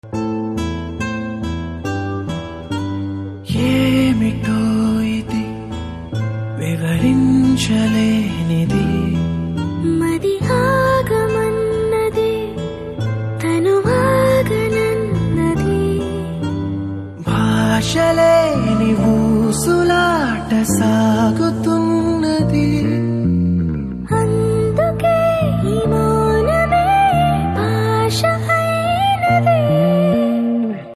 ఏమిటో ఇది వివరించలేనిది, మది ఆగమన్నది తను ఆగనన్నది, భాషలేని ఊసులాట సా